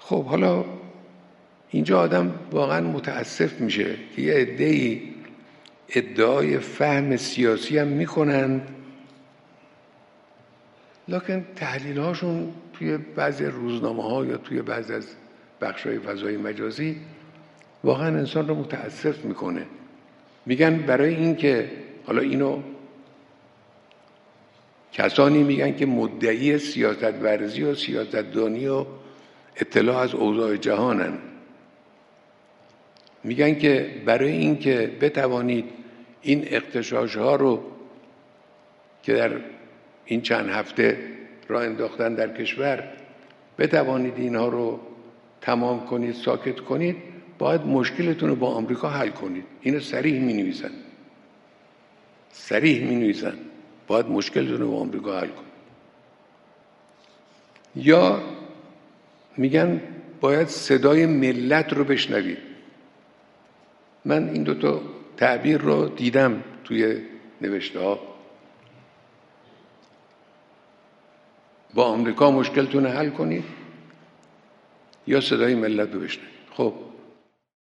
خب حالا اینجا آدم واقعا متاسف میشه که یه عده‌ای ادعای فهم سیاسی هم میکنند، لکن تحلیل هاشون توی بعضی روزنامه ها یا توی بعضی از بخش های فضای مجازی واقعا انسان رو متاسف میکنه. میگن برای این که حالا اینو کسانی میگن که مدعی سیاست ورزی و سیاستدانی و اطلاع از اوضاع جهانن، میگن که برای این که بتوانید این اغتشاش ها رو که در این چند هفته راه انداختن در کشور بتوانید اینها رو تمام کنید، ساکت کنید، باید مشکلتون رو با آمریکا حل کنید. اینو صریح می نویسن باید مشکلتون رو با آمریکا حل کنید. یا میگن باید صدای ملت رو بشنوید. من این دوتا تعبیر رو دیدم توی نوشته ها. با آمریکا مشکلتون رو حل کنید یا صدای ملت رو بشنوید. خب